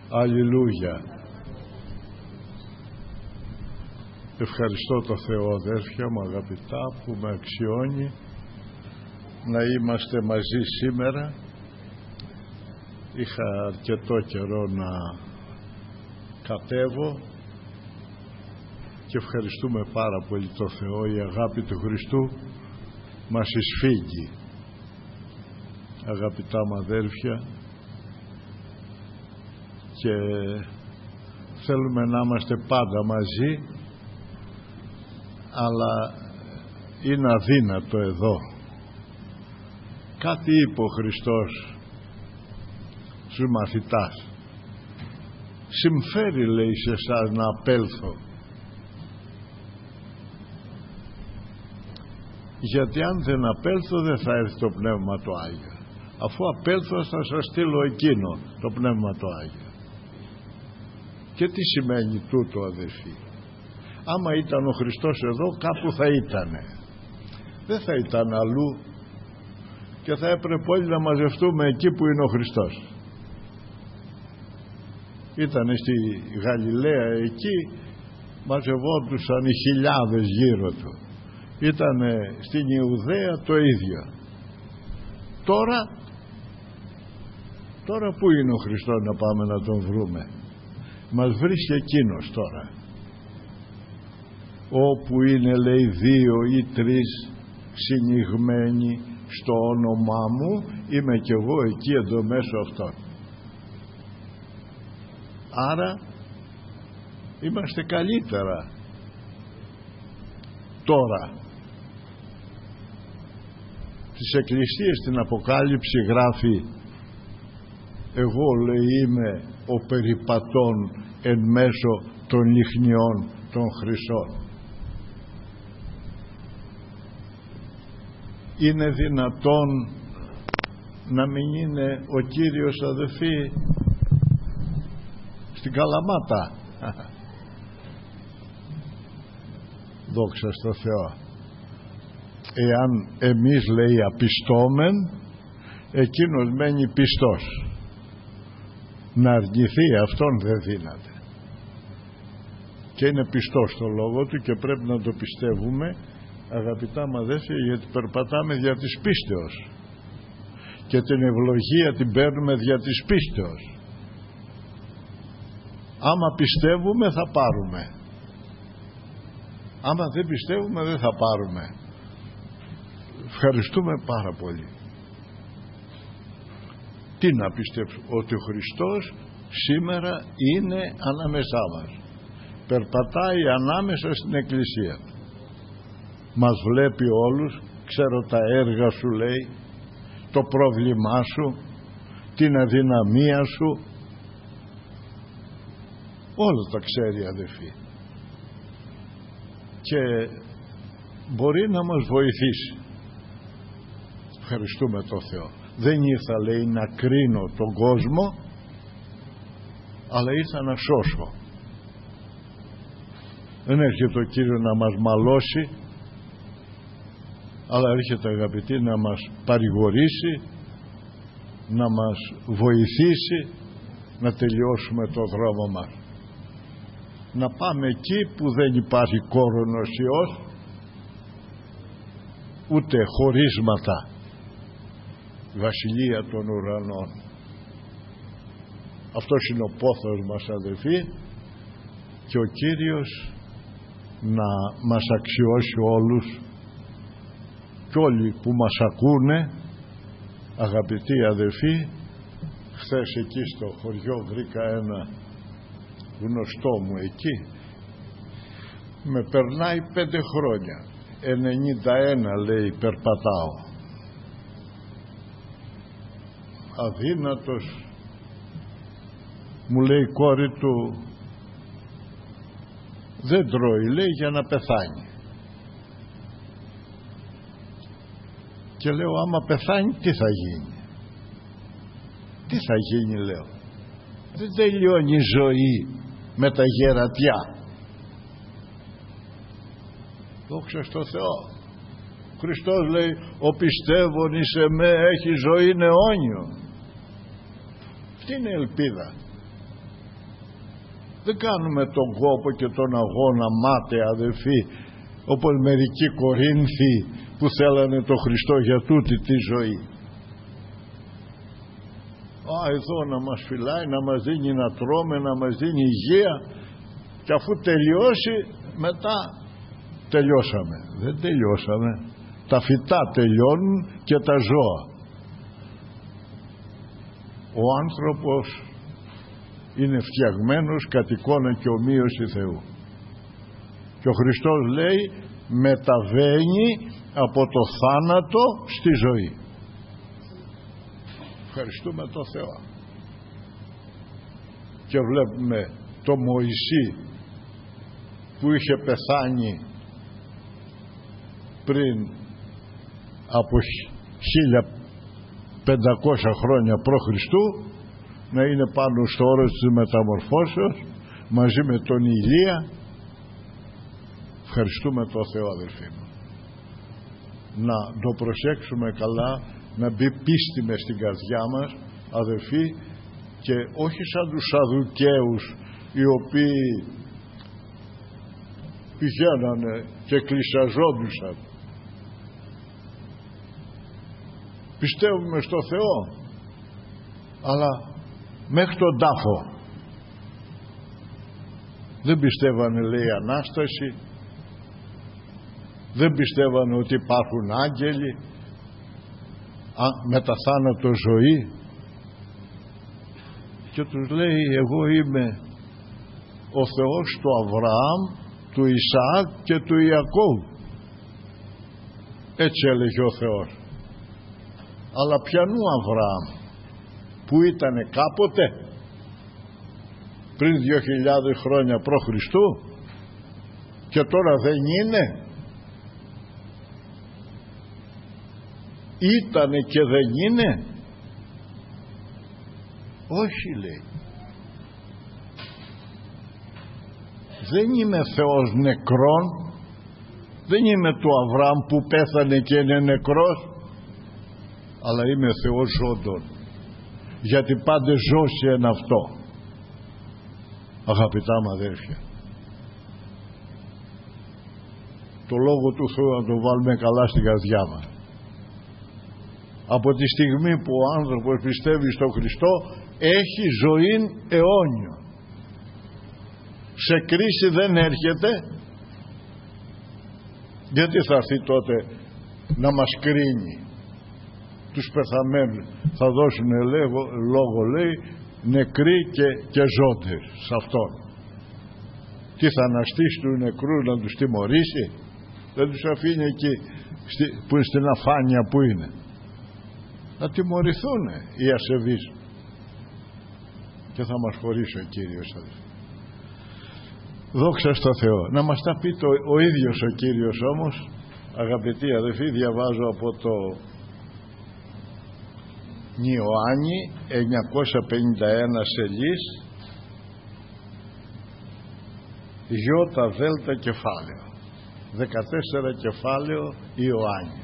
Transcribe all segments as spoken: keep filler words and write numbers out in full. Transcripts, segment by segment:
Αλληλούια. Ευχαριστώ το Θεό, αδέρφια μου αγαπητά, που με αξιώνει να είμαστε μαζί σήμερα. Είχα αρκετό καιρό να κατέβω και ευχαριστούμε πάρα πολύ το Θεό. Η αγάπη του Χριστού μας εισφίγγει, αγαπητά μου αδέρφια, και θέλουμε να είμαστε πάντα μαζί, αλλά είναι αδύνατο εδώ. Κάτι είπε ο Χριστός στους μαθητάς: συμφέρει, λέει, σε εσάς να απέλθω, γιατί αν δεν απέλθω δεν θα έρθει το Πνεύμα το Άγιο. Αφού απέλθω θα σας στείλω εκείνο, το Πνεύμα το Άγιο. Και τι σημαίνει τούτο, αδελφοί? Άμα ήταν ο Χριστός εδώ, κάπου θα ήτανε, δεν θα ήταν αλλού, και θα έπρεπε όλοι να μαζευτούμε εκεί που είναι ο Χριστός. Ήτανε στη Γαλιλαία, εκεί μαζευόντουσαν οι χιλιάδες γύρω του. Ήτανε στην Ιουδαία το ίδιο. Τώρα τώρα που είναι ο Χριστός να πάμε να τον βρούμε? Μας βρίσκει εκείνος τώρα. Όπου είναι, λέει, δύο ή τρεις συνηγμένοι στο όνομά μου, είμαι κι εγώ εκεί εδώ μέσω αυτών. Άρα είμαστε καλύτερα τώρα. Στις εκκλησίες στην Αποκάλυψη γράφει: εγώ, λέει, είμαι ο περιπατών εν μέσω των λιχνιών των χρυσών. Είναι δυνατόν να μην είναι ο Κύριος, αδελφοί, στην Καλαμάτα? Δόξα στο Θεό. Εάν εμείς, λέει, απιστόμεν, εκείνος μένει πιστός. Να αρνηθεί αυτόν δεν δύναται, και είναι πιστός στο λόγο του και πρέπει να το πιστεύουμε, αγαπητά μου αδέρφια, γιατί περπατάμε δια της πίστεως και την ευλογία την παίρνουμε δια της πίστεως. Άμα πιστεύουμε θα πάρουμε, άμα δεν πιστεύουμε δεν θα πάρουμε. Ευχαριστούμε πάρα πολύ. Τι να πιστέψουμε? Ότι ο Χριστός σήμερα είναι ανάμεσά μας, περπατάει ανάμεσα στην Εκκλησία, μας βλέπει όλους, ξέρω τα έργα σου, λέει, το πρόβλημά σου, την αδυναμία σου, όλα τα ξέρει, αδελφοί, και μπορεί να μας βοηθήσει. Ευχαριστούμε τον Θεό. Δεν ήρθα, λέει, να κρίνω τον κόσμο, αλλά ήρθα να σώσω. Δεν έρχεται ο Κύριος να μας μαλώσει, αλλά έρχεται, αγαπητοί, να μας παρηγορήσει, να μας βοηθήσει να τελειώσουμε το δρόμο μας, να πάμε εκεί που δεν υπάρχει κόρονος ιός, ούτε χωρίσματα, βασιλεία των ουρανών. Αυτός είναι ο πόθος μας, αδελφοί, και ο Κύριος να μας αξιώσει όλους, και όλοι που μας ακούνε, αγαπητοί αδελφοί. Χθες εκεί στο χωριό βρήκα ένα γνωστό μου εκεί, με περνάει πέντε χρόνια, ενενήντα ένα, λέει, περπατάω, αδύνατος. Μου λέει η κόρη του, δεν τρώει, λέει, για να πεθάνει. Και λέω, άμα πεθάνει τι θα γίνει? Τι θα γίνει, λέω? Δεν τελειώνει η ζωή με τα γερατιά. Δόξα στο Θεό. Ο Χριστός λέει, ο πιστεύων εις εμέ έχει ζωή αιώνιο. Αυτή είναι η ελπίδα. Δεν κάνουμε τον κόπο και τον αγώνα μάταια, αδελφοί, όπως μερικοί Κορίνθοι που θέλανε τον Χριστό για τούτη τη ζωή. Α, εδώ να μας φυλάει, να μας δίνει να τρώμε, να μας δίνει υγεία, και αφού τελειώσει μετά τελειώσαμε. Δεν τελειώσαμε. Τα φυτά τελειώνουν και τα ζώα. Ο άνθρωπος είναι φτιαγμένος κατ' εικόνα και ομοίωση Θεού, και ο Χριστός λέει μεταβαίνει από το θάνατο στη ζωή. Ευχαριστούμε τον Θεό. Και βλέπουμε το Μωυσή που είχε πεθάνει πριν από χίλια πεντακόσια χρόνια π.Χ. να είναι πάνω στο όρος της μεταμορφώσεως μαζί με τον Ηλία. Ευχαριστούμε τον Θεό, αδελφοί μου. Να το προσέξουμε καλά, να μπει πίστη μες στην καρδιά μας, αδελφοί, και όχι σαν τους Σαδουκαίους οι οποίοι πηγαίνανε και εκκλησιαζόντουσαν. Πιστεύουμε στο Θεό, αλλά μέχρι τον τάφο. Δεν πιστεύανε, λέει, Ανάσταση, δεν πιστεύανε ότι υπάρχουν άγγελοι, α, μεταθάνατο ζωή, και τους λέει εγώ είμαι ο Θεός του Αβραάμ, του Ισαάκ και του Ιακώβ. Έτσι έλεγε ο Θεός. Αλλά ποιανού Αβραάμ? Που ήτανε κάποτε πριν δύο χιλιάδες χρόνια π.Χ. και τώρα δεν είναι? Ήτανε και δεν είναι? Όχι, λέει. Δεν είμαι Θεός νεκρών, δεν είμαι του Αβραάμ που πέθανε και είναι νεκρός, αλλά είμαι Θεός ζώντων, γιατί πάντε ζώσει εν αυτό. Αγαπητά μου αδέρφια, το Λόγο του Θεού να το βάλουμε καλά στην καρδιά μας. Από τη στιγμή που ο άνθρωπος πιστεύει στον Χριστό, έχει ζωήν αιώνιο. Σε κρίση δεν έρχεται. Γιατί θα έρθει τότε να μας κρίνει? Τους πεθαμένους θα δώσουν λέγω, λόγο, λέει, νεκροί και, και ζώντες σε αυτόν. Τι θα αναστήσει του νεκρού να τους τιμωρήσει? Δεν τους αφήνει εκεί στη, που είναι στην αφάνεια που είναι. Να τιμωρηθούν οι ασεβείς, και θα μας χωρίσει ο Κύριος. Δόξα στο Θεό. Να μας τα πει το, ο ίδιος ο Κύριος όμως. Αγαπητοί αδελφοί, διαβάζω από το Ιωάννη εννιακόσια πενήντα ένα σελής, γιώτα δέλτα κεφάλαιο, δεκατέσσερα κεφάλαιο Ιωάννη.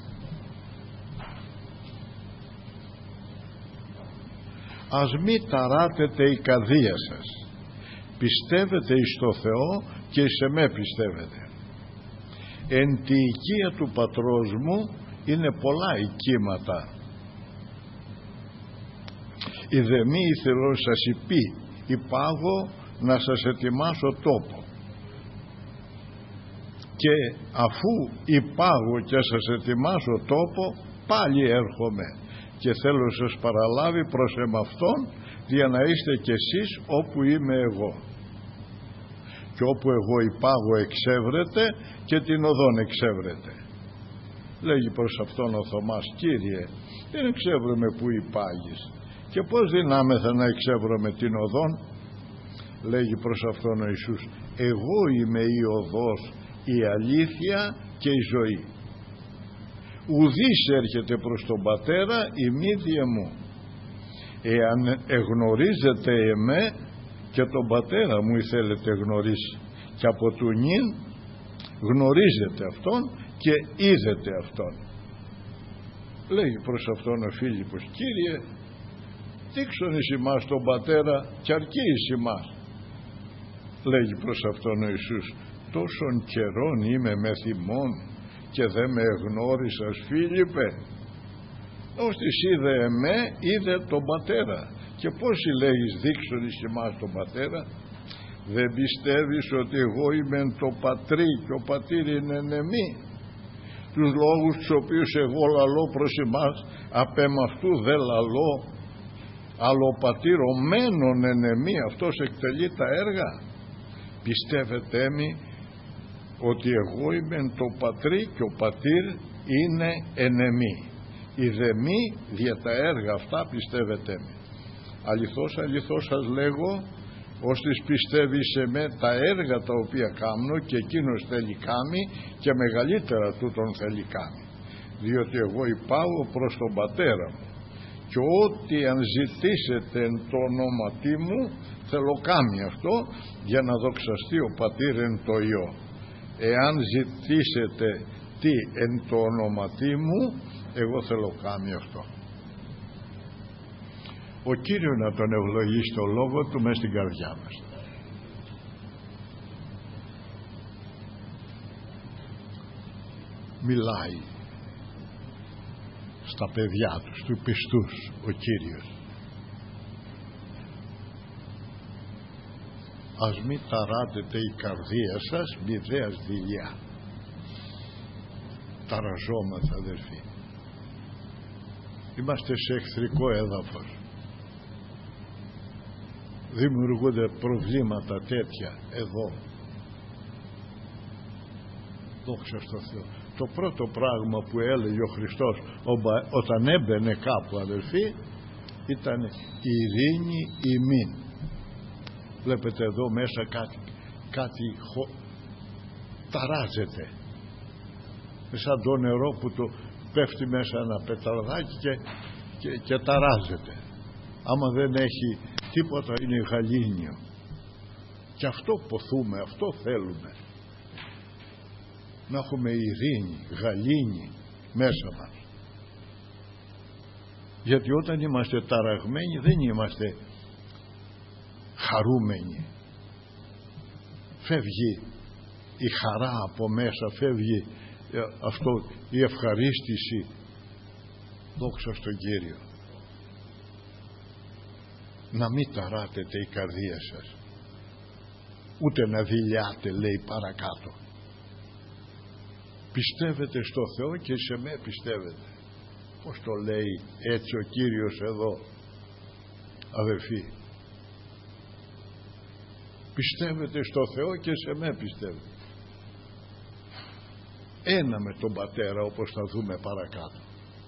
Ας μη ταράτετε η καρδία σας, πιστεύετε εις το Θεό και εις εμέ πιστεύετε. Εν τη οικία του πατρός μου είναι πολλά οικίματα. Η δε μη ήθελον σας υπεί, υπάγω να σας ετοιμάσω τόπο. Και αφού υπάγω και σας ετοιμάσω τόπο, πάλι έρχομαι και θέλω να σας παραλάβει προς εμαυτόν, για να είστε κι εσείς όπου είμαι εγώ. Και όπου εγώ υπάγω εξεύρετε και την οδόν εξεύρετε. Λέγει προς αυτόν ο Θωμάς, Κύριε, δεν εξεύρουμε που υπάγεις, και πώς δυνάμεθα να εξεύρουμε την οδόν? Λέγει προς αυτόν ο Ιησούς, εγώ είμαι η οδός, η αλήθεια και η ζωή. Ουδής έρχεται προς τον Πατέρα ημίδια μου. Εάν εγνωρίζετε εμέ, και τον Πατέρα μου θέλετε γνωρίσει, και από του νυν γνωρίζετε αυτόν και είδετε αυτόν. Λέγει προς αυτόν ο Φίλιππος, Κύριε, δείξον εις ημάς τον Πατέρα και αρκεί εις ημάς. λέγει προς αυτόν ο Ιησούς, τόσον καιρόν είμαι με θυμών και δεν με εγνώρισας, Φίλιππε? Ώστις είδε εμέ, είδε τον Πατέρα. Και πόσοι λέγεις δείξον εις εμάς τον Πατέρα? Δεν πιστεύεις ότι εγώ είμαι το πατρί και ο πατήρ είναι εν εμή? Τους λόγους τους οποίους εγώ λαλώ προς εμάς, απ' εμαυτού δε λαλώ, αλλά ο πατήρ ο μένον εν εμή, αυτός εκτελεί τα έργα. Πιστεύετε μη ότι εγώ είμαι το πατρί και ο πατήρ είναι εν εμή. Η δε μη δια τα έργα αυτά πιστεύετε μη. Αληθώς αληθώς σας λέγω, ώστις πιστεύει σε με τα έργα τα οποία κάνω, και εκείνος θέλει κάμει και μεγαλύτερα τούτον θέλει κάμει, διότι εγώ υπάω προς τον Πατέρα μου, και ό,τι αν ζητήσετε εν το ονόματί μου θέλω κάμει αυτό, για να δοξαστεί ο πατήρ εν το Υιό. Εάν ζητήσετε τι εν το ονόματί μου, εγώ θέλω κάμει αυτό. Ο Κύριος να τον ευλογήσει το λόγο του μες στην καρδιά μας. Μιλάει στα παιδιά τους, του πιστούς, ο Κύριος. Ας μη ταράτετε η καρδία σας μηδέας δειλιά. Ταραζόμαστε, αδερφοί. Είμαστε σε εχθρικό έδαφος. Δημιουργούνται προβλήματα τέτοια εδώ. Δόξα στο Θεό. Το πρώτο πράγμα που έλεγε ο Χριστός όταν έμπαινε κάπου, αδελφοί, ήταν η ειρήνη ημίν. Βλέπετε εδώ μέσα κάτι, κάτι χω... ταράζεται. Σαν το νερό που το πέφτει μέσα ένα πετραδάκι και, και, και ταράζεται. Άμα δεν έχει τίποτα, είναι γαλήνιο. Και αυτό ποθούμε, αυτό θέλουμε. Να έχουμε ειρήνη, γαλήνη μέσα μας. Γιατί όταν είμαστε ταραγμένοι δεν είμαστε χαρούμενοι. Φεύγει η χαρά από μέσα, φεύγει αυτό, η ευχαρίστηση. Δόξα στον Κύριο. Να μην ταράτετε η καρδία σας, ούτε να δειλιάτε, λέει παρακάτω. Πιστεύετε στο Θεό και σε με πιστεύετε. Πώς το λέει έτσι ο Κύριος εδώ, αδερφοί? Πιστεύετε στο Θεό και σε με πιστεύετε. Ένα με τον Πατέρα, όπως θα δούμε παρακάτω.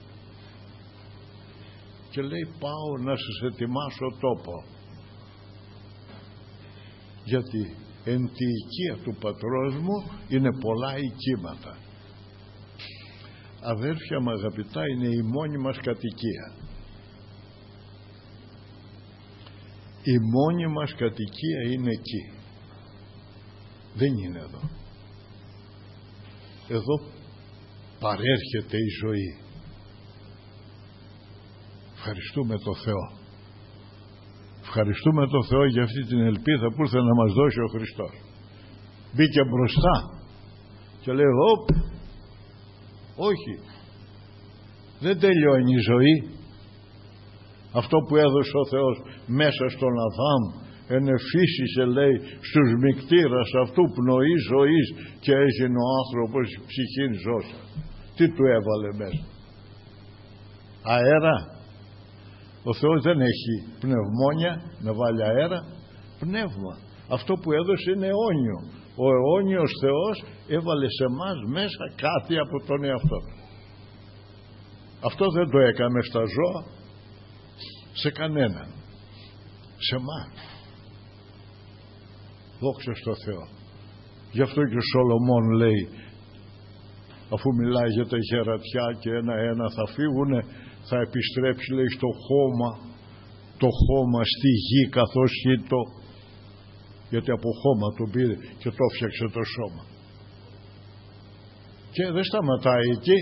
Και λέει, πάω να σας ετοιμάσω τόπο, γιατί εν τη οικία του πατρός μου είναι πολλά οικίματα. Αδέρφια μου αγαπητά, είναι η μόνη μας κατοικία. Η μόνη μας κατοικία είναι εκεί, δεν είναι εδώ. Εδώ παρέρχεται η ζωή. Ευχαριστούμε το Θεό. Ευχαριστούμε το Θεό για αυτή την ελπίδα που ήρθε να μας δώσει ο Χριστός. Μπήκε μπροστά και λέει, όπ, όχι, δεν τελειώνει η ζωή. Αυτό που έδωσε ο Θεός μέσα στον Αδάμ ενεφύσισε, λέει, στους μικτήρας αυτού πνοή ζωής και έγινε ο άνθρωπος ψυχήν ζώσα. Τι του έβαλε μέσα? Αέρα? Ο Θεός δεν έχει πνευμόνια να βάλει αέρα. Πνεύμα. Αυτό που έδωσε είναι αιώνιο. Ο αιώνιος Θεός έβαλε σε μας μέσα κάτι από τον εαυτό. Αυτό δεν το έκαμε στα ζώα, σε κανέναν, σε μας. Δόξα στο Θεό. Γι' αυτό και ο Σολομών λέει, αφού μιλάει για τα γερατιά και ένα-ένα θα φύγουνε, θα επιστρέψει, λέει, στο χώμα, το χώμα στη γη καθώς χύτω, γιατί από χώμα τον πήρε και το φτιάξε το σώμα. Και δεν σταματάει εκεί.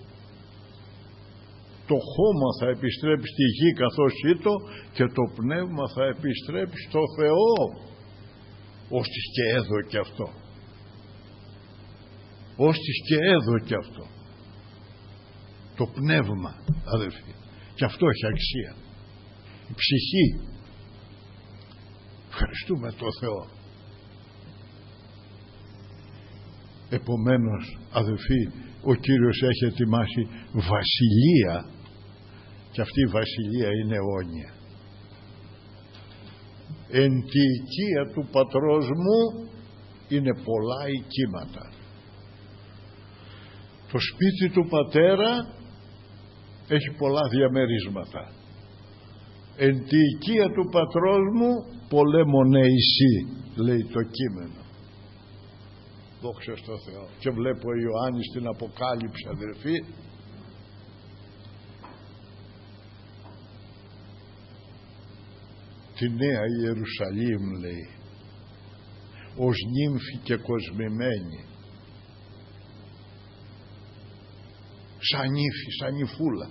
Το χώμα θα επιστρέψει στη γη καθώς χύτω και το πνεύμα θα επιστρέψει στο Θεό. Όστις και έδω και αυτό. Όστις και έδω και αυτό. Το πνεύμα, αδελφοί. Και αυτό έχει αξία. Η ψυχή. Ευχαριστούμε το Θεό. Επομένως, αδελφοί, ο Κύριος έχει ετοιμάσει βασιλεία, και αυτή η βασιλεία είναι αιώνια. Εν τη οικία του πατρός μου είναι πολλά οικίματα. Το σπίτι του πατέρα έχει πολλά διαμερίσματα. Εν τη οικία του πατρός μου πολέμον εσύ, λέει το κείμενο. Δόξα στο Θεό. Και βλέπω ο Ιωάννης στην Αποκάλυψη, αδελφοί, τη Νέα Ιερουσαλήμ, λέει, ως νύμφη και κοσμημένη, σαν νύφη, σαν νυφούλα,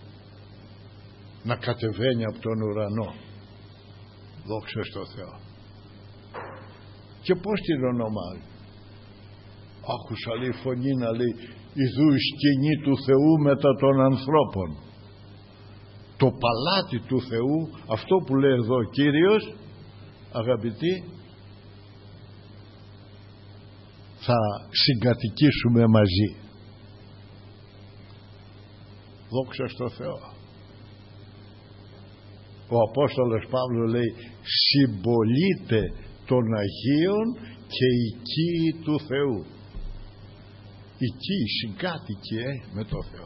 να κατεβαίνει από τον ουρανό. Δόξα στο Θεό. Και πως την ονομάζει? Άκουσα, λέει, φωνή να λέει, ιδού η σκηνή του Θεού μετά των ανθρώπων. Το παλάτι του Θεού, αυτό που λέει εδώ ο Κύριος, αγαπητοί, θα συγκατοικήσουμε μαζί. Δόξα στο Θεό. Ο Απόστολος Παύλος λέει, συμπολίτε των Αγίων και οικοί του Θεού. Οικοί, συγκάτοικοι ε, με το Θεό.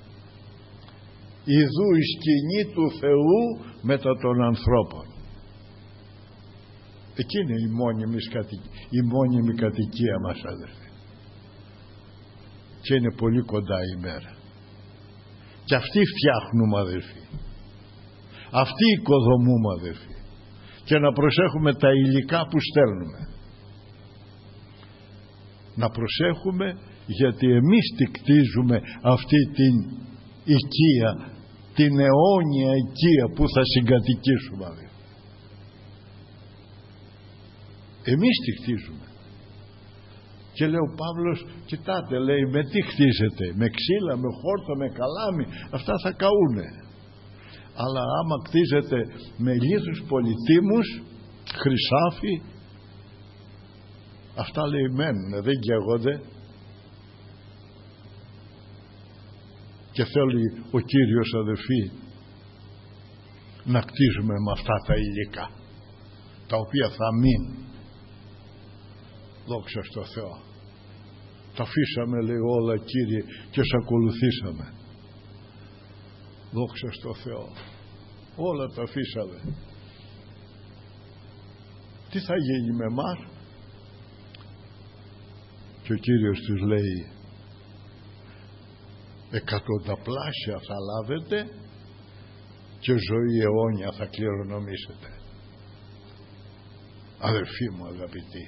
Ιδού η σκηνή του Θεού μετά των ανθρώπων. Εκεί είναι η μόνιμη, η μόνιμη κατοικία μας, αδερφοί. Και είναι πολύ κοντά η μέρα. Και αυτοί φτιάχνουμε, αδερφοί. Αυτοί οικοδομούμε, αδερφοί. Και να προσέχουμε τα υλικά που στέλνουμε. Να προσέχουμε, γιατί εμείς τη κτίζουμε αυτή την οικία, την αιώνια οικία που θα συγκατοικήσουμε, αδερφοί. Εμείς τη χτίζουμε. Και λέει ο Παύλος, κοιτάτε, λέει, με τι χτίζετε? Με ξύλα, με χόρτα, με καλάμι? Αυτά θα καούνε. Αλλά άμα κτίζετε με λίθους πολυτίμους, χρυσάφι, αυτά, λέει, μένουν, δεν καίγονται. Και θέλει ο Κύριος, αδελφοί, να κτίζουμε με αυτά τα υλικά, τα οποία θα μείνουν. Δόξα στο Θεό. Τα αφήσαμε, λέει, όλα, Κύριε, και σε ακολουθήσαμε. Δόξα στο Θεό. Όλα τα αφήσαμε. Τι θα γίνει με εμάς? Και ο Κύριος τους λέει, εκατονταπλάσια θα λάβετε και ζωή αιώνια θα κληρονομήσετε. Αδερφοί μου, αγαπητοί,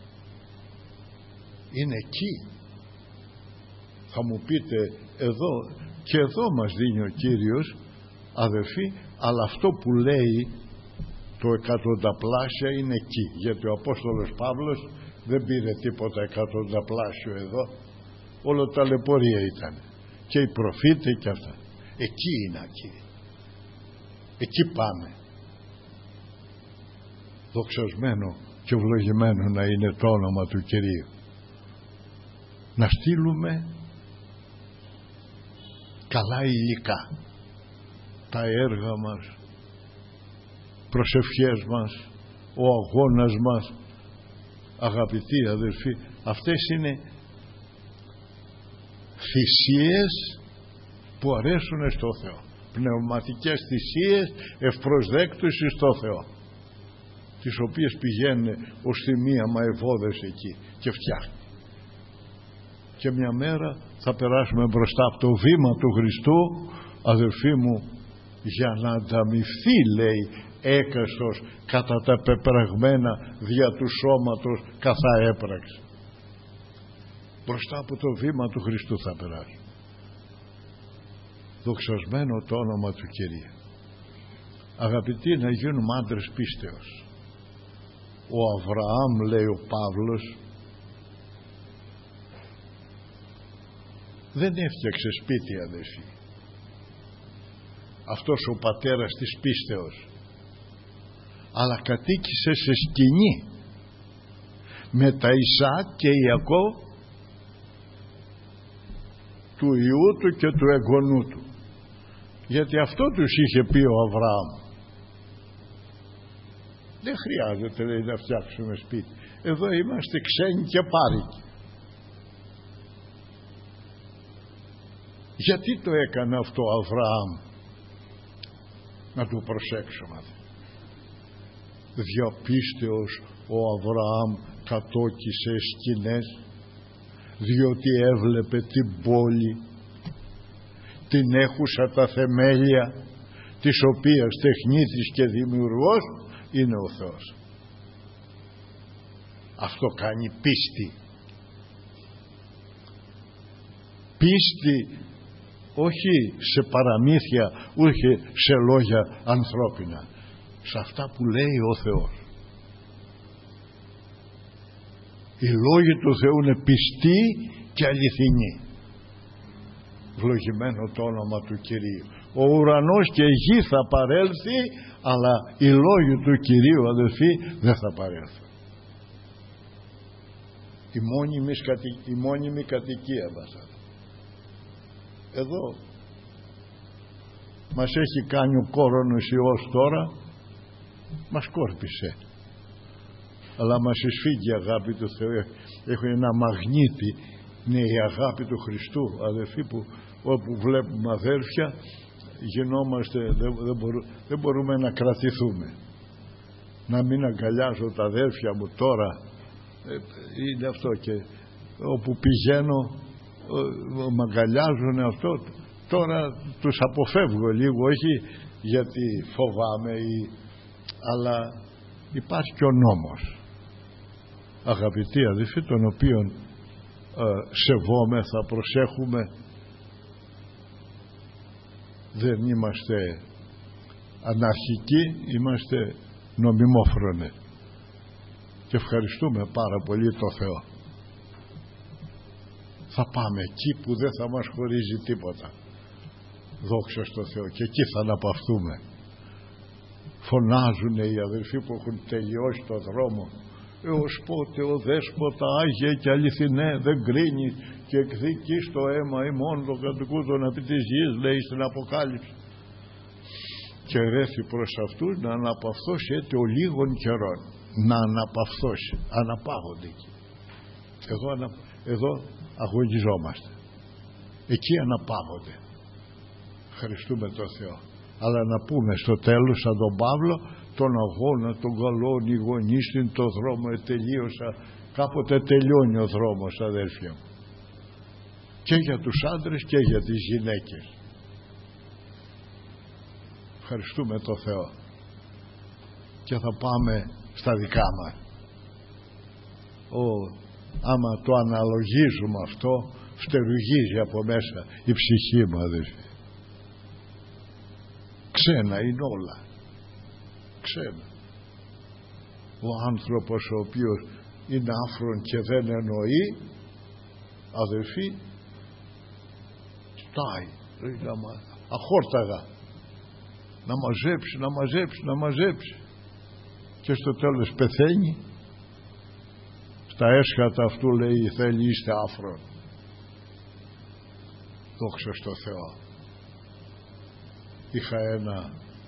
είναι εκεί. Θα μου πείτε, εδώ και εδώ μας δίνει ο Κύριος, αδερφοί, αλλά αυτό που λέει το εκατονταπλάσια είναι εκεί, γιατί ο Απόστολος Παύλος δεν πήρε τίποτα εκατονταπλάσιο εδώ, όλο ταλαιπωρία ήταν, και οι προφήτες και αυτά. Εκεί είναι, εκεί εκεί πάμε. Δοξασμένο και ευλογημένο να είναι το όνομα του Κυρίου. Να στείλουμε καλά υλικά, τα έργα μας, προσευχές μας, ο αγώνας μας. Αγαπητοί αδελφοί, αυτές είναι θυσίες που αρέσουν στο Θεό, πνευματικές θυσίες ευπροσδέκτους στο Θεό, τις οποίες πηγαίνουν ως θυμία μαευόδες εκεί και φτιάχνει. Και μια μέρα θα περάσουμε μπροστά από το βήμα του Χριστού, αδελφοί μου, για να ανταμοιφθεί, λέει, έκαστος κατά τα πεπραγμένα δια του σώματος καθά έπραξε. Μπροστά από το βήμα του Χριστού θα περάσουμε. Δοξασμένο το όνομα του Κυρίου. Αγαπητοί, να γίνουμε άντρες πίστεως. Ο Αβραάμ, λέει ο Παύλος, δεν έφτιαξε σπίτι, αδελφοί. Αυτός ο πατέρας της πίστεως, αλλά κατοίκησε σε σκηνή με τα Ισαάκ και Ιακώβ, του ιού του και του εγγονού του, γιατί αυτό τους είχε πει ο Αβραάμ. Δεν χρειάζεται, λέει, να φτιάξουμε σπίτι. Εδώ είμαστε ξένοι και πάρικοι. Γιατί το έκανε αυτό ο Αβραάμ? Να το προσέξουμε. Δια πίστεως ο Αβραάμ κατόκισε σκηνές, διότι έβλεπε την πόλη, την έχουσα τα θεμέλια, της οποίας τεχνίτης και δημιουργός είναι ο Θεός. Αυτό κάνει πίστη. Πίστη όχι σε παραμύθια, ούτε σε λόγια ανθρώπινα, σε αυτά που λέει ο Θεός. Οι λόγοι του Θεού είναι πιστοί και αληθινοί. Ευλογημένο το όνομα του Κυρίου. Ο ουρανός και η γη θα παρέλθει, αλλά οι λόγοι του Κυρίου, αδελφοί, δεν θα παρέλθουν. Η μόνιμη, η μόνιμη κατοικία μας. Εδώ μας έχει κάνει ο κόρονος Υιός τώρα, μας κόρπισε, αλλά μας εισφίγγει η αγάπη του Θεού. Έχει ένα μαγνήτη, είναι η αγάπη του Χριστού, αδελφοί, που όπου βλέπουμε αδέρφια γινόμαστε, δεν, δεν, μπορού, δεν μπορούμε να κρατηθούμε. Να μην αγκαλιάζω τα αδέρφια μου τώρα, ε, είναι αυτό, και όπου πηγαίνω με αγκαλιάζουν αυτό. Τώρα τους αποφεύγω λίγο, όχι γιατί φοβάμαι ή, αλλά υπάρχει και ο νόμος, αγαπητοί αδελφοί, τον οποίον ε, σεβόμεθα, προσέχουμε. Δεν είμαστε αναρχικοί, είμαστε νομιμόφρονοι και ευχαριστούμε πάρα πολύ το Θεό. Θα πάμε εκεί που δεν θα μας χωρίζει τίποτα, δόξα στο Θεό, και εκεί θα αναπαυθούμε. Φωνάζουν οι αδελφοί που έχουν τελειώσει το δρόμο, έως πότε ο Δέσποτα Άγιε και αληθινέ δεν κρίνει και εκδικεί στο αίμα ημών των κατοικούντων επί της γης, λέει στην Αποκάλυψη. Και ρέθη προς αυτούς να αναπαυθώσει έτε ο λίγων καιρών, να αναπαυθώσει, αναπαύονται εκεί. Εδώ, ανα, εδώ αγωνιζόμαστε, εκεί αναπαύονται. Ευχαριστούμε τον Θεό. Αλλά να πούμε στο τέλος, σαν τον Παύλο, τον αγώνα των καλών ηγονίστην το δρόμο ετελείωσα. Κάποτε τελειώνει ο δρόμος, αδέρφια μου, και για τους άντρες και για τις γυναίκες. Ευχαριστούμε τον Θεό και θα πάμε στα δικά μας. Ο, άμα το αναλογίζουμε αυτό, φτερουγίζει από μέσα η ψυχή μου, αδέρφια. Ξένα είναι όλα, ξένα. Ο άνθρωπος ο οποίος είναι άφρον και δεν εννοεί, αδελφοί, στάει αχόρταγα να μαζέψει, να μαζέψει, να μαζέψει, και στο τέλος πεθαίνει. Στα έσχατα αυτού λέει θέλει, είστε άφρον. Δόξα στο Θεό. Είχα ένα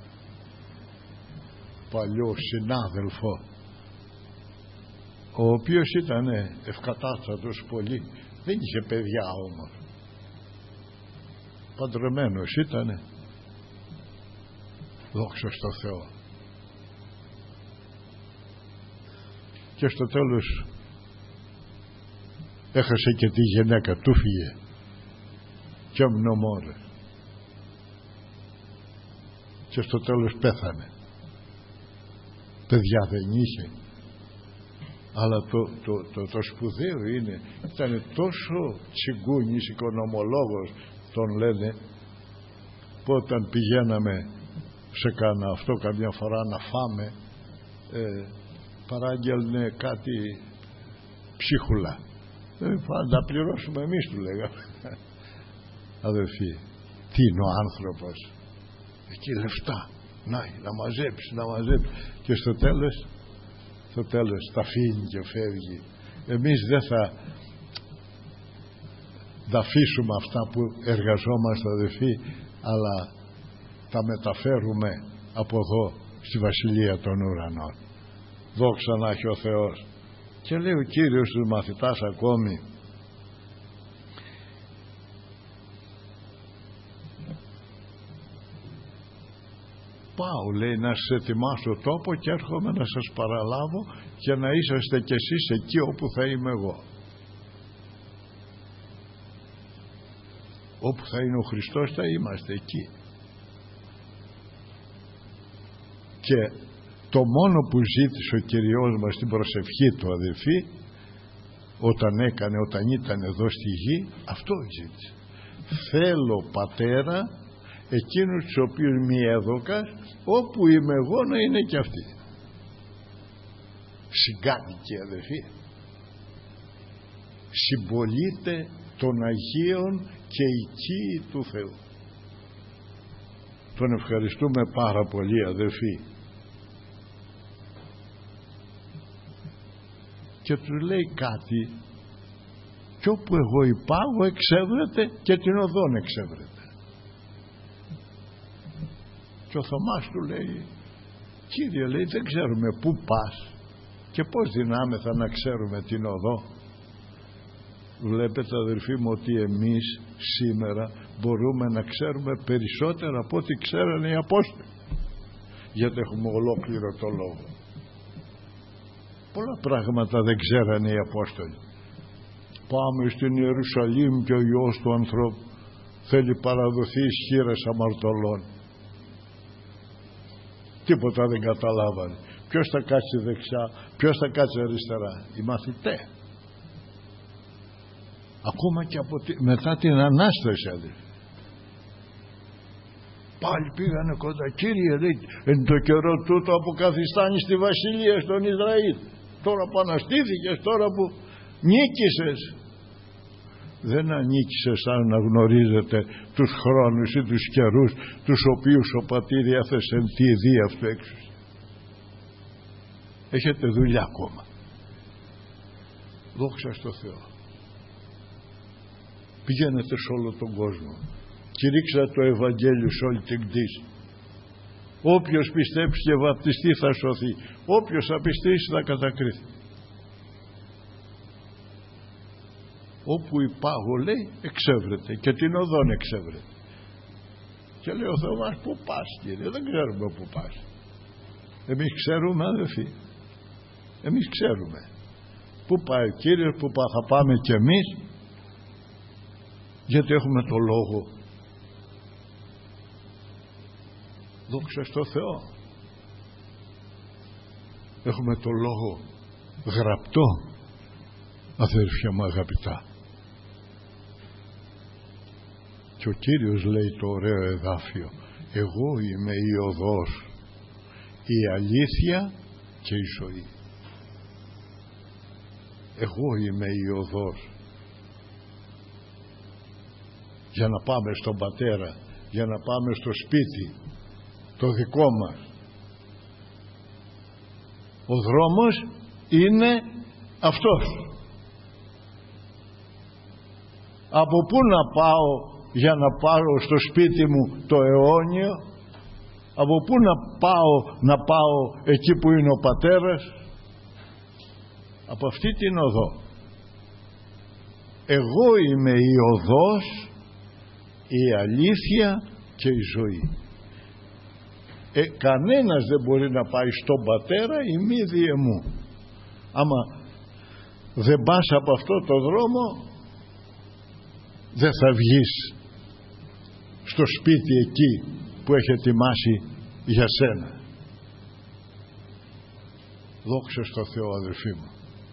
παλιό συνάδελφο, ο οποίος ήταν ευκατάστατος πολύ, δεν είχε παιδιά όμως, παντρεμένος ήτανε, δόξα στο Θεό. Και στο τέλος έχασε και τη γυναίκα του, φύγε και ομνομόρε, και στο τέλος πέθανε. Παιδιά δεν είχε, αλλά το, το, το, το σπουδαίο είναι, ήταν τόσο τσιγκούνης, οικονομολόγος τον λένε, που όταν πηγαίναμε σε κάνα αυτό καμιά φορά να φάμε, ε, παράγγελνε κάτι ψίχουλα. Δεν θα τα πληρώσουμε εμείς, του λέγαμε. Αδελφοί, τι είναι ο άνθρωπος? Εκεί λεφτά, να, να μαζέψει, να μαζέψει, και στο τέλος, στο τέλος τα αφήνει και φεύγει. Εμείς δεν θα τα αφήσουμε αυτά που εργαζόμαστε, αδελφοί, αλλά τα μεταφέρουμε από εδώ στη Βασιλεία των Ουρανών. Δόξα να έχει ο Θεός. Και λέει ο Κύριος στους μαθητάς ακόμη, πάω, λέει, να σας ετοιμάσω τόπο και έρχομαι να σας παραλάβω για να είσαστε κι εσείς εκεί όπου θα είμαι εγώ. Όπου θα είναι ο Χριστός θα είμαστε εκεί. Και το μόνο που ζήτησε ο Κυριός μας στην προσευχή του, αδελφοί, όταν έκανε, όταν ήταν εδώ στη γη, αυτό ζήτησε. Θέλω, Πατέρα, εκείνους τους οποίους μη έδωκας, όπου είμαι εγώ να είναι και αυτοί. Συγκάτοικοι, αδελφοί, συμπολίτε των Αγίων και οικοί του Θεού. Τον ευχαριστούμε πάρα πολύ, αδελφοί. Και του λέει κάτι, κι όπου εγώ υπάγω εξεύρετε και την οδόν εξεύρετε. Και ο Θωμάς του λέει, Κύριε, λέει, δεν ξέρουμε πού πας και πώς δυνάμεθα να ξέρουμε την οδό. Βλέπετε, αδελφοί μου, ότι εμείς σήμερα μπορούμε να ξέρουμε περισσότερα από ό,τι ξέρανε οι Απόστολοι, γιατί έχουμε ολόκληρο το λόγο. Πολλά πράγματα δεν ξέρανε οι Απόστολοι. Πάμε στην Ιερουσαλήμ και ο Υιός του ανθρώπου θέλει παραδοθεί εις χεῖρες αμαρτωλών. Τίποτα δεν καταλάβανε. Ποιος θα κάτσει δεξιά, ποιος θα κάτσει αριστερά? Οι μαθητές. Ακόμα και από τη, μετά την Ανάσταση, αδελφοί, πάλι πήγανε κοντά. Κύριε, λέει, εν το καιρό τούτο αποκαθιστάνει στη βασιλεία στον Ισραήλ. Τώρα που αναστήθηκες, τώρα που νίκησες. Δεν ανήκησες αν να γνωρίζετε τους χρόνους ή τους καιρούς τους οποίους ο Πατήρ έθεσε τη ιδία αυτού έξω. Έχετε δουλειά ακόμα. Δόξα στο Θεό. Πηγαίνετε σε όλο τον κόσμο, κηρύξατε το Ευαγγέλιο σε όλη την κτήση. Όποιος πιστέψει και βαπτιστεί θα σωθεί, όποιος απιστήσει θα κατακρίθει. Όπου υπάγω, λέει, εξεύρετε και την οδόν εξεύρετε. Και λέει ο Θεός, πού πας, Κύριε? Δεν ξέρουμε πού πας. Εμείς ξέρουμε, αδελφοί, εμείς ξέρουμε πού πάει ο Κύριος, πού θα πάμε κι εμείς, γιατί έχουμε το λόγο. Δόξα στο Θεό. Έχουμε το λόγο γραπτό, αδέρφια μου αγαπητά. Και ο Κύριος λέει το ωραίο εδάφιο, εγώ είμαι η οδός, η αλήθεια και η ζωή. Εγώ είμαι η οδός για να πάμε στον Πατέρα, για να πάμε στο σπίτι το δικό μας. Ο δρόμος είναι αυτός. Από πού να πάω για να πάρω στο σπίτι μου το αιώνιο? Από πού να πάω να πάω εκεί που είναι ο Πατέρας? Από αυτή την οδό. Εγώ είμαι η οδός, η αλήθεια και η ζωή. Ε, κανένας δεν μπορεί να πάει στον Πατέρα ή μη διεμού. Άμα δεν πας από αυτό το δρόμο, δεν θα βγεις στο σπίτι εκεί που έχει ετοιμάσει για σένα. Δόξα στο Θεό, αδελφοί μου.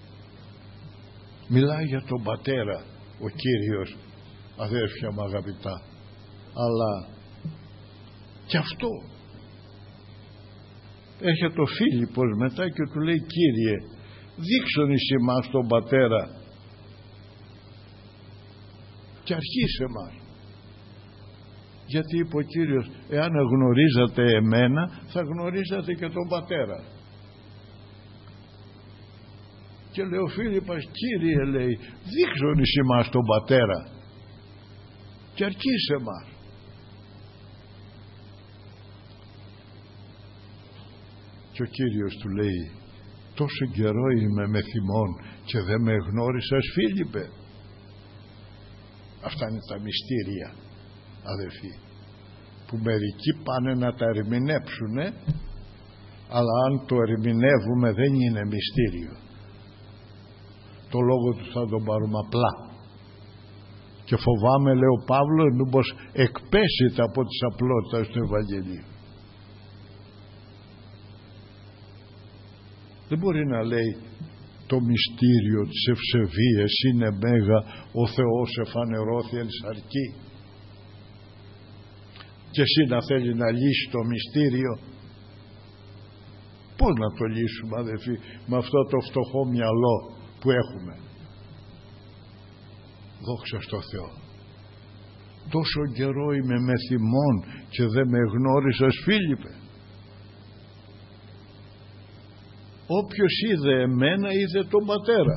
Μιλάει για τον Πατέρα ο Κύριος, αδέρφια μου αγαπητά, αλλά και αυτό έρχεται ο Φίλιππος μετά και του λέει, Κύριε, δείξον εις εμάς τον Πατέρα και αρχίσε μας. Γιατί είπε ο Κύριος, εάν γνωρίζατε εμένα θα γνωρίζατε και τον Πατέρα. Και λέει ο Φίλιππας, Κύριε, λέει, δείξον εις εμάς τον Πατέρα και αρχίσε μας. Και ο Κύριος του λέει, τόσο καιρό είμαι με θυμών και δεν με γνώρισες, Φίλιππε? Αυτά είναι τα μυστήρια, αδελφοί, που μερικοί πάνε να τα ερμηνεύσουνε, αλλά αν το ερμηνεύουμε δεν είναι μυστήριο. Το λόγο του θα τον πάρουμε απλά. Και φοβάμαι, λέει ο Παύλος, μήπως εκπέσετε από τις απλότητες του Ευαγγελίου. Δεν μπορεί να λέει το μυστήριο της ευσεβίας είναι μέγα, ο Θεός εφανερώθη εν σαρκί, και εσύ να θέλει να λύσει το μυστήριο. Πώς να το λύσουμε, αδελφοί, με αυτό το φτωχό μυαλό που έχουμε? Δόξα στο Θεό. Τόσο καιρό είμαι με θυμών και δεν με γνώρισες, Φίλιππε? Όποιος είδε εμένα είδε τον Πατέρα.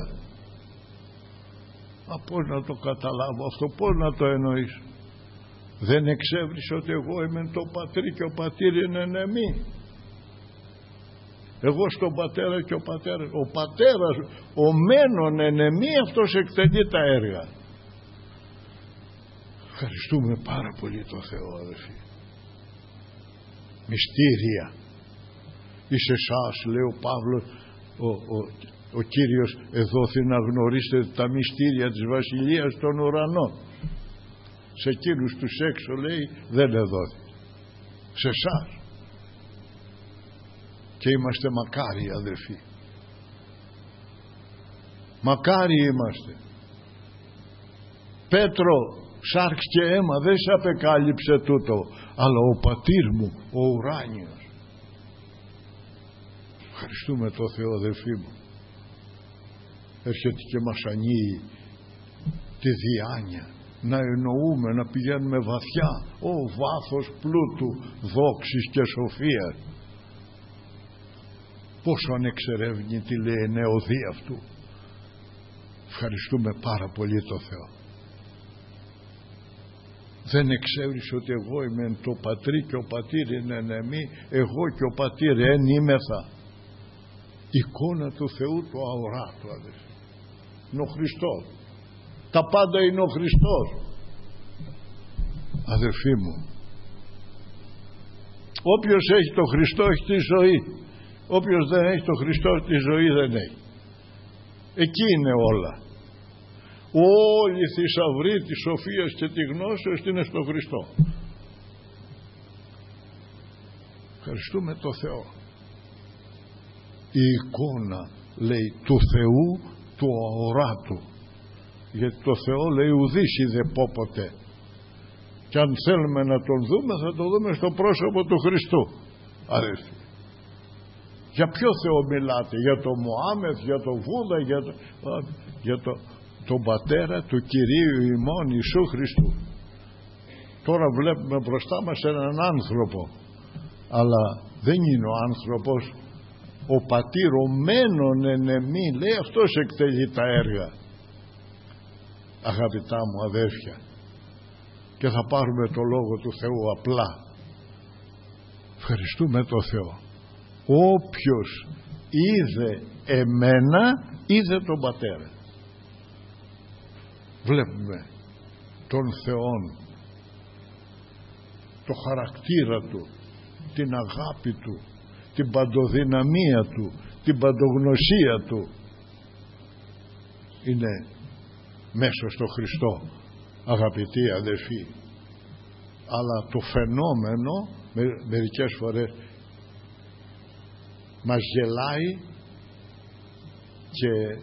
Α, πώς να το καταλάβω αυτό, πώς να το εννοήσω? Δεν εξέβρισε ότι εγώ είμαι το Πατρί και ο Πατήρ είναι εν εμεί? Εγώ στον Πατέρα και ο Πατέρας, ο Πατέρας ο μένον εν εμεί, αυτός εκτελεί τα έργα. Ευχαριστούμε πάρα πολύ το Θεό, αδελφοί. Μυστήρια εις εσάς, λέει ο Παύλος, ο, ο, ο Κύριος εδόθη να γνωρίσετε τα μυστήρια της Βασιλείας των ουρανών. Σε εκείνους τους έξω, λέει, δεν εδόθη. Σε εσάς. Και είμαστε μακάρι, αδελφοί. Μακάρι είμαστε. Πέτρο, σάρξ και αίμα δεν σε απεκάλυψε τούτο, αλλά ο Πατήρ μου, ο ουράνιος. Ευχαριστούμε το Θεό, αδελφοί μου. Έρχεται και μας ανοίγει τη διάνοια να εννοούμε, να πηγαίνουμε βαθιά. Ω βάθος πλούτου, δόξης και σοφίας. Πόσο ανεξερεύνητη, λέει, νεοδή αυτού. Ευχαριστούμε πάρα πολύ το Θεό. Δεν εξέβρισε ότι εγώ είμαι το Πατρί και ο Πατήρ είναι εν εμεί, εγώ και ο Πατήρ εν είμεθα. Εικόνα του Θεού του αοράτου, αδελφοί. Είναι ο Χριστός. Τα πάντα είναι ο Χριστός. Αδελφοί μου, όποιος έχει το Χριστό έχει τη ζωή. Όποιος δεν έχει το Χριστό, τη ζωή δεν έχει. Εκεί είναι όλα. Όλη η θησαυρή της σοφίας και της γνώσεως είναι στο Χριστό. Ευχαριστούμε το Θεό. Η εικόνα, λέει, του Θεού του αοράτου. Γιατί το Θεό, λέει, ουδής είδε πόποτε. Και αν θέλουμε να τον δούμε, θα τον δούμε στο πρόσωπο του Χριστού. Αδελφοί, για ποιο Θεό μιλάτε? Για τον Μωάμεθ, για τον Βούδα, για, το, για το, τον Πατέρα του Κυρίου ημών Ιησού Χριστού. Τώρα βλέπουμε μπροστά μας έναν άνθρωπο, αλλά δεν είναι ο άνθρωπος. Ο Πατήρ ο μένον εν εμεί, λέει, αυτός εκτελεί τα έργα. Αγαπητά μου αδέρφια, και θα πάρουμε το λόγο του Θεού απλά. Ευχαριστούμε το Θεό. Όποιος είδε εμένα είδε τον Πατέρα. Βλέπουμε τον Θεόν, το χαρακτήρα του, την αγάπη του, την παντοδυναμία του, την παντογνωσία του, είναι μέσα στο Χριστό, αγαπητοί αδελφοί. Αλλά το φαινόμενο με, μερικές φορές μας γελάει και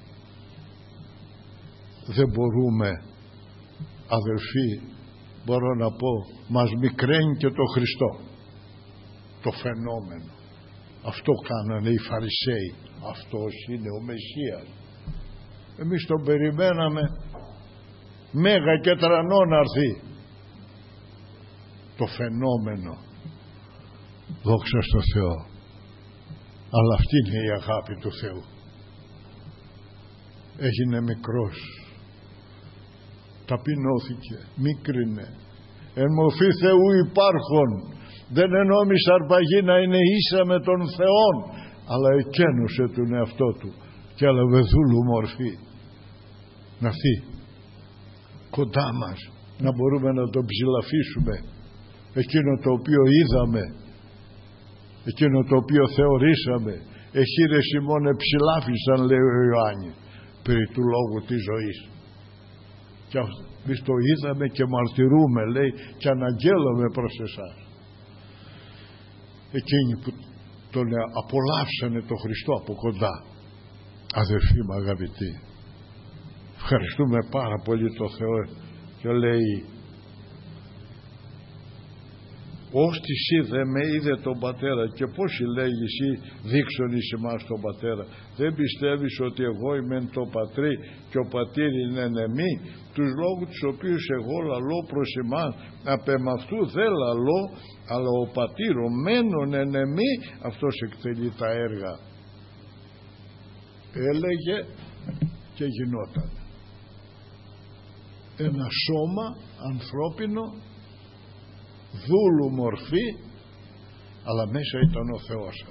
δεν μπορούμε, αδελφοί, μπορώ να πω, μας μικραίνει και το Χριστό, το φαινόμενο. Αυτό κάνανε οι Φαρισαίοι. Αυτός είναι ο Μεσσίας. Εμείς τον περιμέναμε μέγα και τρανό να έρθει. Το φαινόμενο. Δόξα στο Θεό. Αλλά αυτή είναι η αγάπη του Θεού. Έγινε μικρός, ταπεινώθηκε, μίκρινε, εν μορφή Θεού υπάρχων, δεν ενόμισε αρπαγή να είναι ίσα με τον Θεόν, αλλά εκένωσε τον εαυτό του και έλαβε δούλου μορφή, να έρθει κοντά μας, να μπορούμε να τον ψηλαφίσουμε, εκείνο το οποίο είδαμε, εκείνο το οποίο θεωρήσαμε, εχείρες ημών εψηλάφισαν, λέει ο Ιωάννης, περί του λόγου της ζωής. Και εμείς το είδαμε και μαρτυρούμε, λέει, και αναγγέλαμε προς εσάς. Εκείνοι που τον απολαύσανε τον Χριστό από κοντά. Αδερφοί μου αγαπητοί, ευχαριστούμε πάρα πολύ τον Θεό. Και λέει, ώστις είδε με είδε τον Πατέρα. Και πώς λέει εσύ δείξον εις εμάς τον Πατέρα? Δεν πιστεύεις ότι εγώ είμαι το Πατρί και ο Πατήρ είναι εν εμή? Τους λόγους τους οποίους εγώ λαλώ προς εμάς, απ' εμαυτού δεν λαλώ, αλλά ο Πατήρ ο μένον εν εμή, αυτός εκτελεί τα έργα. Έλεγε και γινόταν. Ένα σώμα ανθρώπινο, δούλου μορφή, αλλά μέσα ήταν ο Θεός.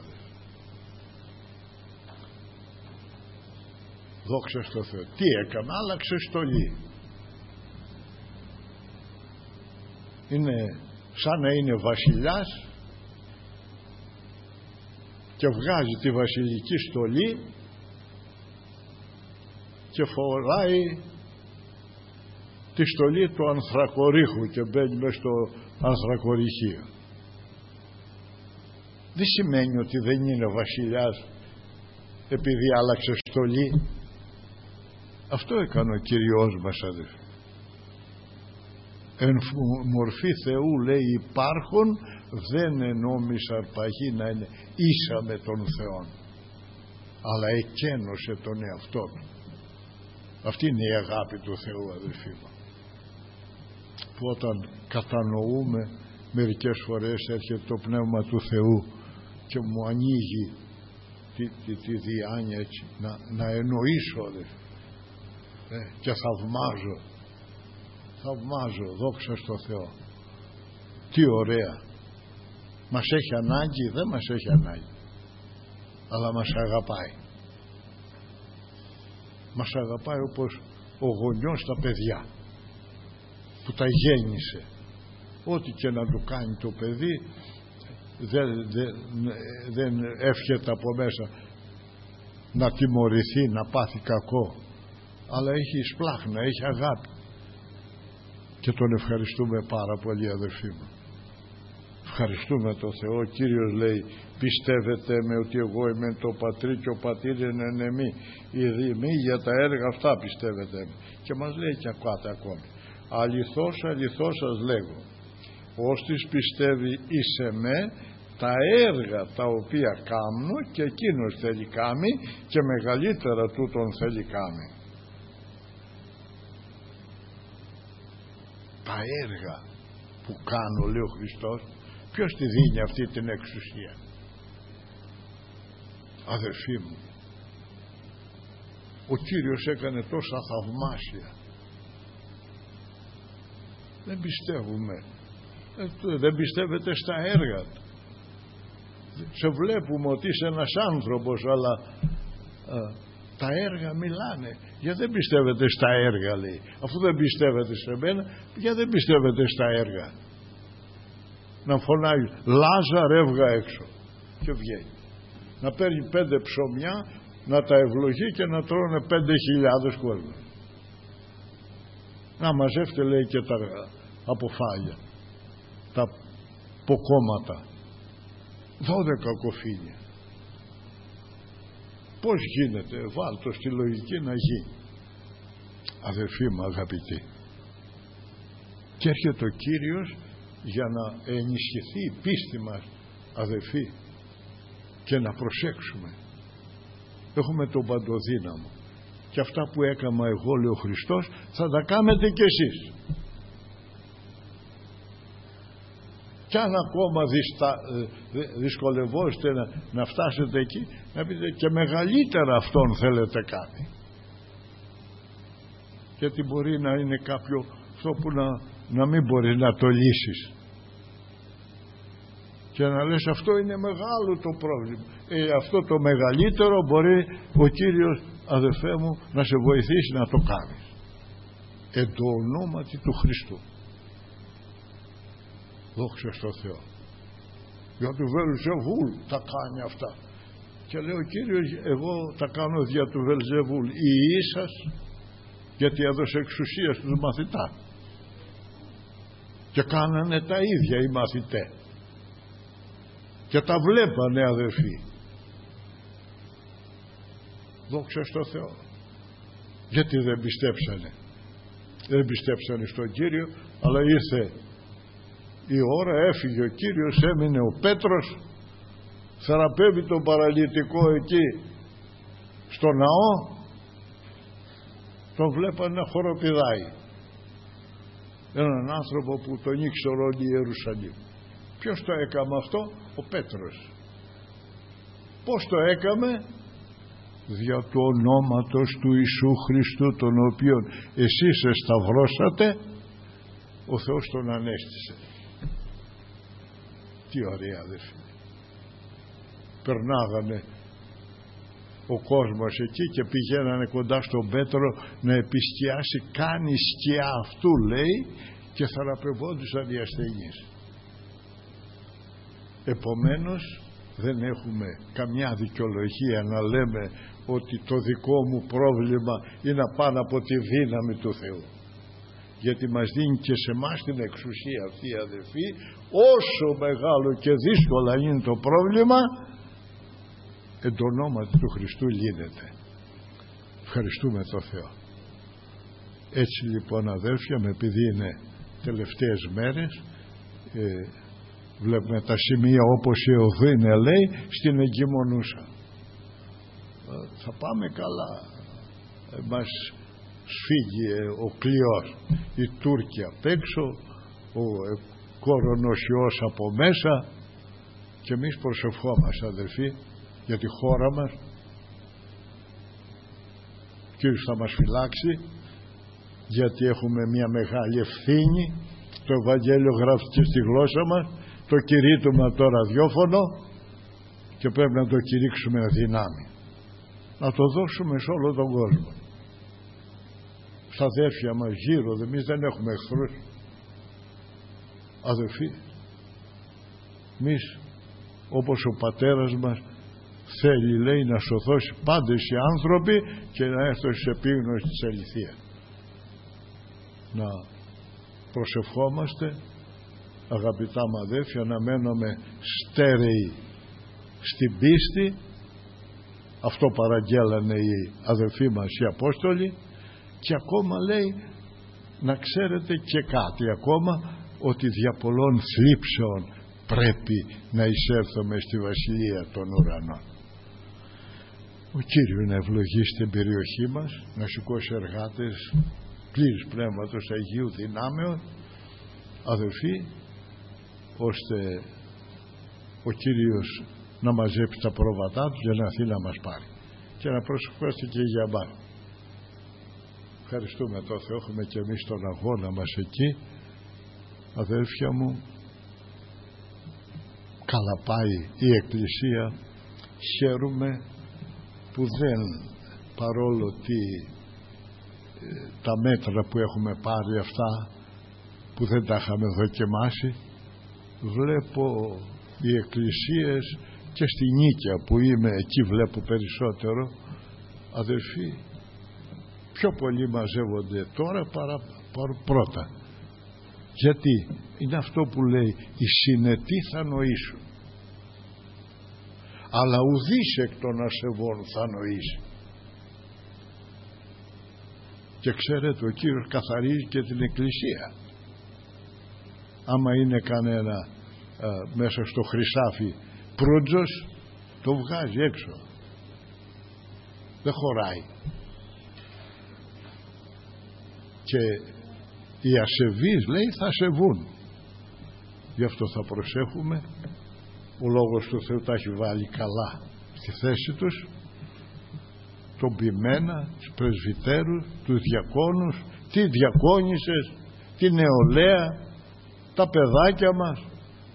Δόξα στο Θεό. Τι έκανε? Άλλαξε στολή. Είναι σαν να είναι βασιλιάς και βγάζει τη βασιλική στολή και φοράει τη στολή του ανθρακορίχου και μπαίνει μες στο ανθρακοριχείο. Δεν σημαίνει ότι δεν είναι βασιλιάς επειδή άλλαξε στολή. Αυτό έκανε ο Κύριος μας, αδελφοί. Εν μορφή Θεού, λέει, υπάρχον, δεν ενόμισε αρπαγή να είναι ίσα με τον Θεό, αλλά εκένωσε τον εαυτό του. Αυτή είναι η αγάπη του Θεού, αδελφοί μου, που όταν κατανοούμε, μερικές φορές έρχεται το Πνεύμα του Θεού και μου ανοίγει τη, τη, τη διάνοια έτσι, να, να εννοήσω, αδελφοί, ε, και θαυμάζω θαυμάζω, δόξα στο Θεό. Τι ωραία. Μας έχει ανάγκη? Δεν μας έχει ανάγκη, αλλά μας αγαπάει. Μας αγαπάει όπως ο γονιός τα παιδιά που τα γέννησε. Ό,τι και να του κάνει το παιδί δεν, δεν, δεν εύχεται από μέσα να τιμωρηθεί, να πάθει κακό, αλλά έχει σπλάχνα, έχει αγάπη. Και τον ευχαριστούμε πάρα πολύ, αδερφοί μου. Ευχαριστούμε τον Θεό. Ο Κύριος λέει, πιστεύετε με ότι εγώ είμαι το Πατρί και ο Πατήρ είναι εν εμή? Μη για τα έργα αυτά πιστεύετε με. Και μας λέει και ακούτε ακόμη, αληθώς αληθώς σας λέγω, ώστις πιστεύει εις εμέ, τα έργα τα οποία κάνω και εκείνος θέλει κάμει και μεγαλύτερα τούτον θέλει κάμει. Τα έργα που κάνω, λέει ο Χριστός, ποιος τη δίνει αυτή την εξουσία? Αδερφοί μου, ο Κύριος έκανε τόσα θαυμάσια. Δεν πιστεύουμε, δεν πιστεύετε στα έργα. Σε βλέπουμε ότι είσαι ένας άνθρωπος, αλλά α, τα έργα μιλάνε. Γιατί δεν πιστεύετε στα έργα, λέει? Αφού δεν πιστεύετε σε μένα, γιατί δεν πιστεύετε στα έργα? Να φωνάει Λάζαρ έβγα έξω και βγαίνει. Να παίρνει πέντε ψωμιά, να τα ευλογεί και να τρώνε πέντε χιλιάδες κόσμο. Να μαζεύτε, λέει, και τα αποφάγια, τα ποκόμματα, δώδεκα κοφίνια. Πώς γίνεται? Βάλτο στη λογική να γίνει. Αδερφοί μου αγαπητοί, και έρχεται ο Κύριος για να ενισχυθεί η πίστη μας, αδερφοί. και να προσέξουμε. Έχουμε τον παντοδύναμο και αυτά που έκανα εγώ, λέει ο Χριστός, θα τα κάνετε κι εσείς. Κι αν ακόμα δυστα, δυσκολευόστε να, να φτάσετε εκεί, να πείτε και μεγαλύτερα αυτόν θέλετε κάνει. Γιατί μπορεί να είναι κάποιο αυτό που να, να μην μπορεί να το λύσεις και να λες αυτό είναι μεγάλο το πρόβλημα. Ε, αυτό το μεγαλύτερο μπορεί ο Κύριος, αδελφέ μου, να σε βοηθήσει να το κάνεις εν το ονόματι του Χριστού. Δόξα στο Θεό. Για του Βελζεβούλ τα κάνει αυτά και λέει ο Κύριος, εγώ τα κάνω δια του Βελζεβούλ. Οι ίσας, γιατί έδωσε εξουσία στους μαθητάς και κάνανε τα ίδια οι μαθητές και τα βλέπανε, αδελφοί. Δόξα στο Θεό. Γιατί δεν πιστέψανε? Δεν πιστέψανε στον Κύριο, αλλά ήρθε η ώρα, έφυγε ο Κύριος, έμεινε ο Πέτρος, θεραπεύει τον παραλυτικό εκεί στο ναό, τον βλέπανε να χοροπηδάει. Έναν άνθρωπο που τον ήξερε όλη η Ιερουσαλήμ. Ποιος το έκαμε αυτό? Ο Πέτρος. Πώς το έκαμε? Δια του ονόματος του Ιησού Χριστού, τον οποίον εσείς εσταυρώσατε, ο Θεός τον ανέστησε. Τι ωραία, αδελφοί. Περνάγανε ο κόσμος εκεί και πηγαίνανε κοντά στον Πέτρο να επισκιάσει, κάνει σκιά αυτού, λέει, και θεραπευόντουσαν οι ασθενείς. Επομένως δεν έχουμε καμιά δικαιολογία να λέμε ότι το δικό μου πρόβλημα είναι πάνω από τη δύναμη του Θεού, γιατί μας δίνει και σε εμάς την εξουσία αυτή, αδελφοί, όσο μεγάλο και δύσκολα είναι το πρόβλημα, εν το ονόματι του Χριστού λύνεται. Ευχαριστούμε το Θεό. Έτσι λοιπόν, αδέλφια, με επειδή είναι τελευταίες μέρες, ε, βλέπουμε τα σημεία όπως η Οδύνε λέει στην εγκυμονούσα. Ε, θα πάμε καλά. Ε, μας σφίγγει ε, ο κλειός, οι Τούρκοι απ' έξω, ο ε, κορονοσιός από μέσα, και εμείς προσευχόμαστε, αδελφοί, για τη χώρα μας. Ο Κύριος θα μας φυλάξει, γιατί έχουμε μια μεγάλη ευθύνη. Το Ευαγγέλιο γράφτηκε στη γλώσσα μας, το κηρύττουμε το ραδιόφωνο και πρέπει να το κηρύξουμε δυνάμει, να το δώσουμε σε όλο τον κόσμο, στα αδέρφια μας γύρω. Εμείς δεν έχουμε εχθρούς, αδελφοί. Εμείς, όπως ο πατέρας μας θέλει, λέει, να σωθώσει πάντες οι άνθρωποι και να έρθουν σε επίγνωση της αληθείας. Να προσευχόμαστε, αγαπητά μου αδέλφια, να μένουμε στέρεοι στην πίστη. Αυτό παραγγέλανε οι αδελφοί μας οι Απόστολοι. Και ακόμα λέει, να ξέρετε και κάτι ακόμα, ότι δια πολλών θλίψεων πρέπει να εισέλθουμε στη Βασιλεία των Ουρανών. Ο Κύριος να ευλογήσει την περιοχή μας, να σηκώσει εργάτες πλήρης Πνεύματος Αγίου δυνάμεων, αδελφοί, ώστε ο Κύριος να μαζέψει τα πρόβατά του για να έρθει να μας πάρει και να προσευχόμαστε και για μας. Ευχαριστούμε τον Θεό, έχουμε και εμείς τον αγώνα μας εκεί, αδέλφια μου. Καλά πάει η Εκκλησία, χαίρομαι που δεν, παρόλο ότι ε, τα μέτρα που έχουμε πάρει αυτά που δεν τα είχαμε δοκιμάσει, βλέπω οι εκκλησίες και στη Νίκαια που είμαι, εκεί βλέπω περισσότερο, αδελφοί, πιο πολλοί μαζεύονται τώρα παρά, παρά πρώτα. Γιατί είναι αυτό που λέει, οι συνετοί θα νοήσουν, αλλά ουδής εκ των ασεβών θα νοήσει. Και ξέρετε, ο Κύριος καθαρίζει και την Εκκλησία. Άμα είναι κανένα α, μέσα στο χρυσάφι προύτζος, το βγάζει έξω, δεν χωράει. Και οι ασεβείς, λέει, θα σεβούν. Γι' αυτό θα προσέχουμε. Ο Λόγος του Θεού τα έχει βάλει καλά στη θέση τους, τον ποιμένα, τους πρεσβυτέρους, τους διακόνους, τις διακόνισσες, την νεολαία, τα παιδάκια μας.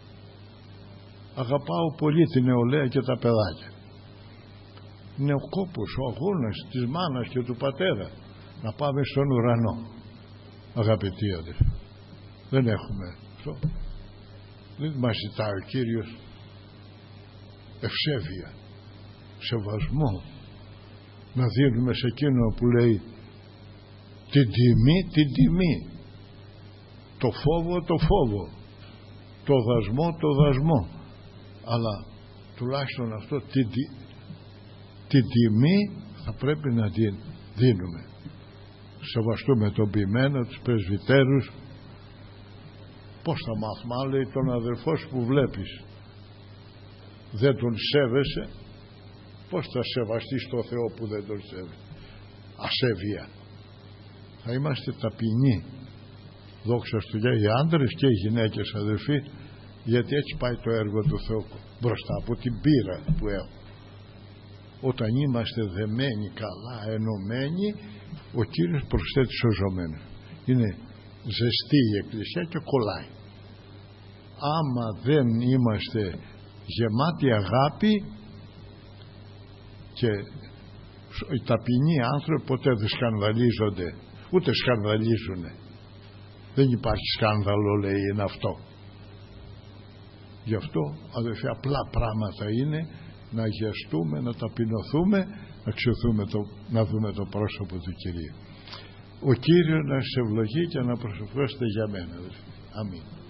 Αγαπάω πολύ την νεολαία και τα παιδάκια. Είναι ο κόπος, ο αγώνας της μάνας και του πατέρα να πάμε στον ουρανό, αγαπητοί αδελφοί. Δεν έχουμε αυτό. Δεν μας ζητάει ο Κύριος ευσέβεια, σεβασμό, να δίνουμε σε εκείνο που λέει την τιμή, την τιμή, το φόβο, το φόβο, το δασμό, το δασμό, αλλά τουλάχιστον αυτό την, την τιμή θα πρέπει να την δίνουμε. Σεβαστούμε τον ποιημένο, τους πρεσβυτέρους. Πώς θα μάθουμε, αν λέει τον αδελφό σου που βλέπεις δεν τον σέβεσαι, πώς θα σεβαστείς το Θεό που δεν τον σέβεσαι? Ασέβεια. Θα είμαστε ταπεινοί, δόξα του Γιάννη, οι άντρες και οι γυναίκες, αδελφοί, γιατί έτσι πάει το έργο του Θεού μπροστά από την πείρα που έχω. Όταν είμαστε δεμένοι καλά, ενωμένοι, ο Κύριος προσθέτει σωζωμένους. Είναι ζεστή η Εκκλησία και κολλάει. Άμα δεν είμαστε γεμάτοι αγάπη, και οι ταπεινοί άνθρωποι ποτέ δεν σκανδαλίζονται, ούτε σκανδαλίζουνε. Δεν υπάρχει σκάνδαλο, λέει, είναι αυτό. Γι' αυτό, αδελφοί, απλά πράγματα είναι να αγιαστούμε, να ταπεινωθούμε, να ξεωθούμε το, να δούμε το πρόσωπο του Κυρίου. Ο Κύριος να σε ευλογεί και να προσευχώσετε για μένα, αδελφοί. Αμήν.